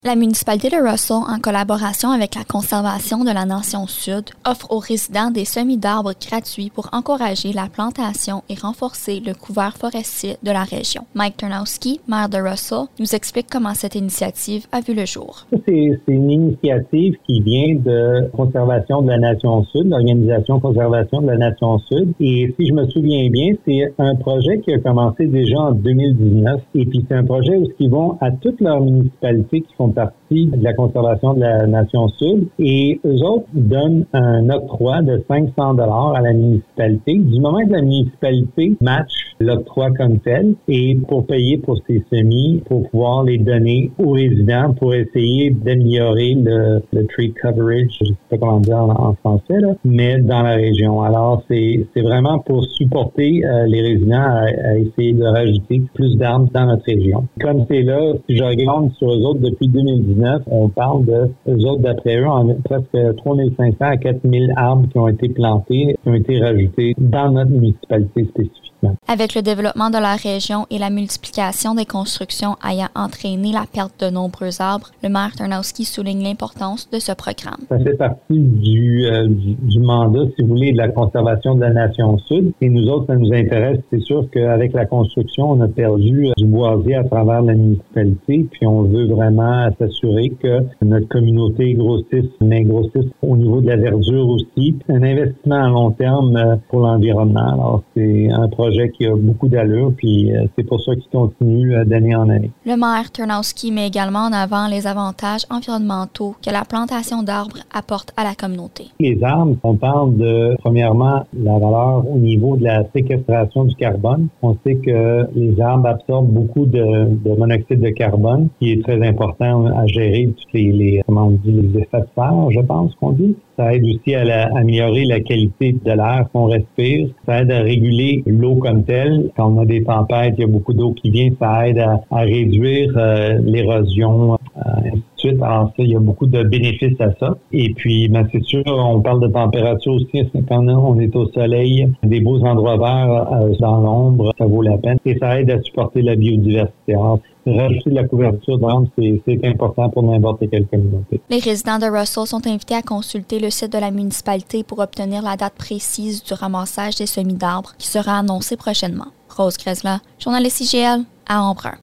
La municipalité de Russell, en collaboration avec la Conservation de la Nation Sud, offre aux résidents des semis d'arbres gratuits pour encourager la plantation et renforcer le couvert forestier de la région. Mike Turnowski, maire de Russell, nous explique comment cette initiative a vu le jour. C'est une initiative qui vient de Conservation de la Nation Sud, l'Organisation Conservation de la Nation Sud. Et si je me souviens bien, c'est un projet qui a commencé déjà en 2019. Et puis c'est un projet où ils vont à toutes leurs municipalités qui font partie de la conservation de la Nation Sud et eux autres donnent un octroi de 500 $ à la municipalité du moment que la municipalité match l'octroi comme tel et pour payer pour ces semis, pour pouvoir les donner aux résidents pour essayer d'améliorer le tree coverage, je sais pas comment dire en français, là, mais dans la région. Alors, c'est vraiment pour supporter les résidents à essayer de rajouter plus d'arbres dans notre région. Comme c'est là, si je regarde sur eux autres depuis 2019, on parle de eux autres, d'après eux, en presque 3500 à 4000 arbres qui ont été plantés, qui ont été rajoutés dans notre municipalité spécifiquement. Avec le développement de la région et la multiplication des constructions ayant entraîné la perte de nombreux arbres, le maire Turnowski souligne l'importance de ce programme. Ça fait partie du mandat, si vous voulez, de la conservation de la Nation Sud. Et nous autres, ça nous intéresse. C'est sûr qu'avec la construction, on a perdu du boisier à travers la municipalité. Puis on veut vraiment s'assurer que notre communauté grossisse, mais grossisse au niveau de la verdure aussi. Un investissement à long terme pour l'environnement. Alors, c'est un projet qui a beaucoup d'allure, puis c'est pour ça qu'il continue d'année en année. Le maire Turnowski met également en avant les avantages environnementaux que la plantation d'arbres apporte à la communauté. Les arbres, on parle de, premièrement, la valeur au niveau de la séquestration du carbone. On sait que les arbres absorbent beaucoup de monoxyde de carbone, qui est très important à gérer tous les comment on dit, les effets de serre, je pense qu'on dit. Ça aide aussi à améliorer la qualité de l'air qu'on respire. Ça aide à réguler l'eau comme telle. Quand on a des tempêtes, il y a beaucoup d'eau qui vient. Ça aide à réduire l'érosion, ainsi de suite. Alors ça, il y a beaucoup de bénéfices à ça. Et puis, ben, c'est sûr, on parle de température aussi. Quand on est au soleil, des beaux endroits verts dans l'ombre, ça vaut la peine. Et ça aide à supporter la biodiversité. Alors, rajouter de la couverture d'arbres, c'est important pour n'importe quelle communauté. Les résidents de Russell sont invités à consulter le site de la municipalité pour obtenir la date précise du ramassage des semis d'arbres qui sera annoncée prochainement. Rose Grezla, journaliste IGL à Embrun.